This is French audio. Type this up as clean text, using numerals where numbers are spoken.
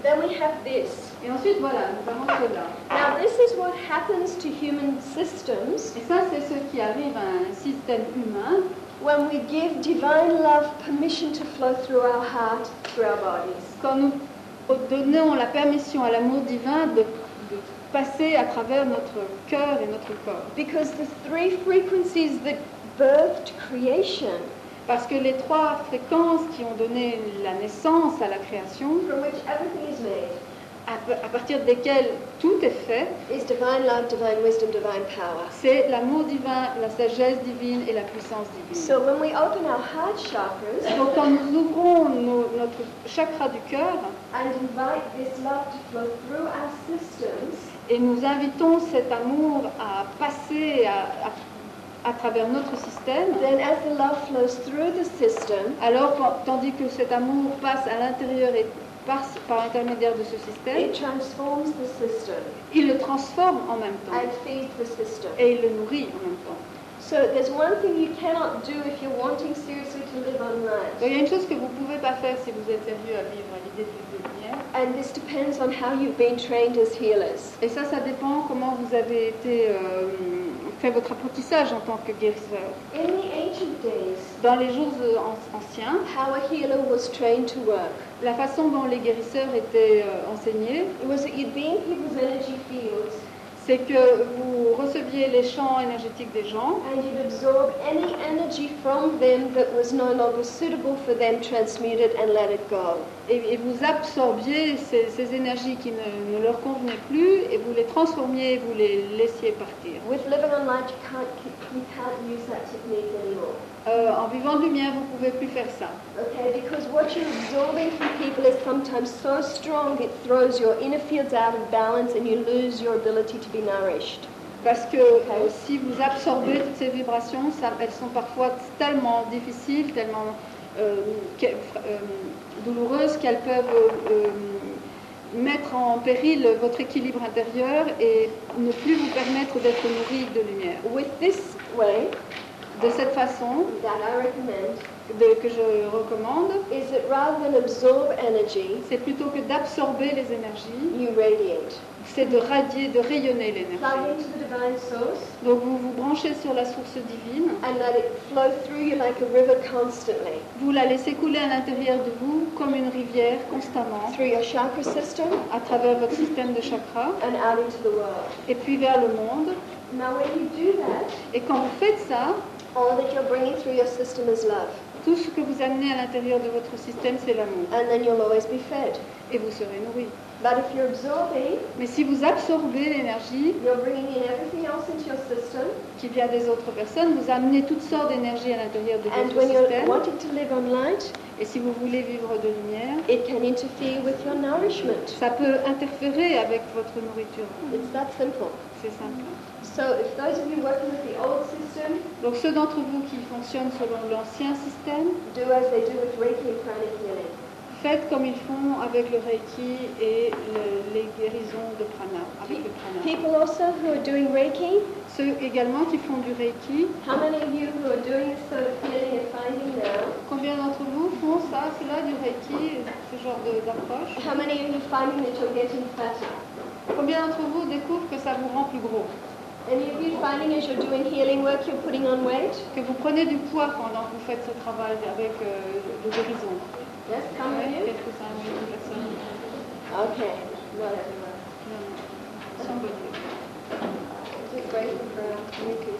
Then we have this. Et ensuite, voilà, nous avons cela. Now, this is what happens to human systems Et ça, c'est ce qui arrive à un système humain when we give divine love permission to flow through our heart, through our bodies. quand nous donnons la permission à l'amour divin de passer à travers notre cœur et notre corps. Because the three frequencies that birthed creation, Parce que les trois fréquences qui ont donné la naissance à la création, from which everything is made, à partir desquelles tout est fait, is divine love, divine wisdom, divine power. c'est l'amour divin, la sagesse divine et la puissance divine. So when we open our heart chakras Donc quand nous ouvrons notre chakra du cœur and invite this love to flow through our systems, et nous invitons cet amour à passer à travers notre système, then as the love flows through the system, alors tandis que cet amour passe à l'intérieur et passe par l'intermédiaire de ce système, it transforms the system il le transforme en même temps and feeds the system. et il le nourrit en même temps. So there's one thing you cannot do if you're wanting seriously to live on Donc, light. il y a une chose que vous ne pouvez pas faire si vous êtes sérieux à vivre à l'idée de lumière. And this depends on how you've been trained as healers. Et ça dépend comment vous avez été fait votre apprentissage en tant que guérisseur. In the ancient days, Dans les jours anciens, how a healer was trained to work, la façon dont les guérisseurs étaient enseignés, it was that you'd be in people's energy fields c'est que vous receviez les champs énergétiques des gens and you'd absorb any energy from them that was no longer suitable for them, transmute it and let it go. et vous absorbiez ces énergies qui ne leur convenaient plus et vous les transformiez, vous les laissiez partir. With living on light, you can't use that technique anymore. En vivant de lumière, vous ne pouvez plus faire ça. Okay, because what you're absorbing from people is sometimes so strong it throws your inner fields out of balance and you lose your ability to be nourished. Parce que si vous absorbez toutes ces vibrations, elles sont parfois tellement difficiles, tellement douloureuses qu'elles peuvent mettre en péril votre équilibre intérieur et ne plus vous permettre d'être nourri de lumière. With this way, De cette façon, that I recommend, que je recommande, is that rather than absorb energy, c'est plutôt que d'absorber les énergies, you radiate. c'est de radier, de rayonner Plug l'énergie. into the divine source Donc vous vous branchez sur la source divine, and let it flow through you like a river constantly. vous la laissez couler à l'intérieur de vous comme une rivière constamment, Through your chakra system à travers votre système de chakras, and out into the world. et puis vers le monde. Now when you do that, Et quand vous faites ça, all that you're bringing through your system is love. tout ce que vous amenez à l'intérieur de votre système, c'est l'amour. And then you'll always be fed. Et vous serez nourri. But if you're absorbing, Mais si vous absorbez l'énergie you're bringing in everything else into your system. qui vient des autres personnes, vous amenez toutes sortes d'énergie à l'intérieur de And votre when you're système. wanting to live on light, Et si vous voulez vivre de lumière, it can interfere with your nourishment. ça peut interférer avec votre nourriture. It's that simple. C'est simple. So if those of you working with the old system, Donc ceux d'entre vous qui fonctionnent selon l'ancien système, do as they do with Reiki and pranic healing. faites comme ils font avec le Reiki et les guérisons de prana, avec le prana. People also who are doing Reiki, Ceux également qui font du Reiki, how many of you who are doing this sort of healing and finding now, combien d'entre vous font ça, cela, du Reiki, ce genre d'approche? how many of you finding that you're getting fatter? Combien d'entre vous découvrent que ça vous rend plus gros? Any of you finding as you're doing healing work you're putting on weight? Que vous prenez du poids pendant que vous faites ce travail avec le guérison? Yes, some of Ouais, you? quelques-uns, oui, une personne. Okay, not everyone. Non, non. Somebody. Just grateful for our community.